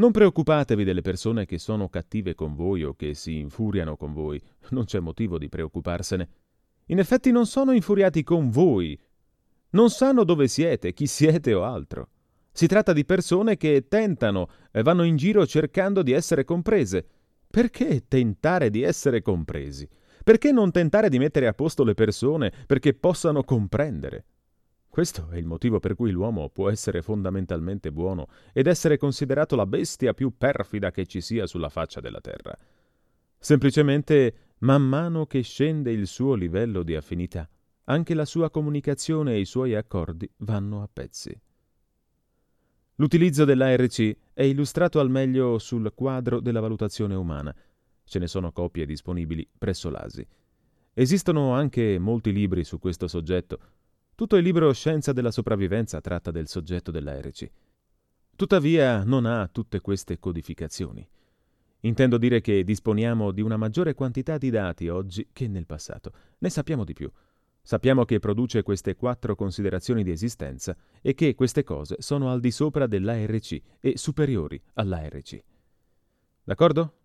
Non preoccupatevi delle persone che sono cattive con voi o che si infuriano con voi, non c'è motivo di preoccuparsene. In effetti non sono infuriati con voi, non sanno dove siete, chi siete o altro. Si tratta di persone che tentano e vanno in giro cercando di essere comprese. Perché tentare di essere compresi? Perché non tentare di mettere a posto le persone perché possano comprendere? Questo è il motivo per cui l'uomo può essere fondamentalmente buono ed essere considerato la bestia più perfida che ci sia sulla faccia della terra. Semplicemente, man mano che scende il suo livello di affinità, anche la sua comunicazione e i suoi accordi vanno a pezzi. L'utilizzo dell'ARC è illustrato al meglio sul quadro della valutazione umana. Ce ne sono copie disponibili presso l'ASI. Esistono anche molti libri su questo soggetto. Tutto il libro Scienza della sopravvivenza tratta del soggetto dell'ARC. Tuttavia non ha tutte queste codificazioni. Intendo dire che disponiamo di una maggiore quantità di dati oggi che nel passato. Ne sappiamo di più. Sappiamo che produce queste 4 considerazioni di esistenza e che queste cose sono al di sopra dell'ARC e superiori all'ARC. D'accordo?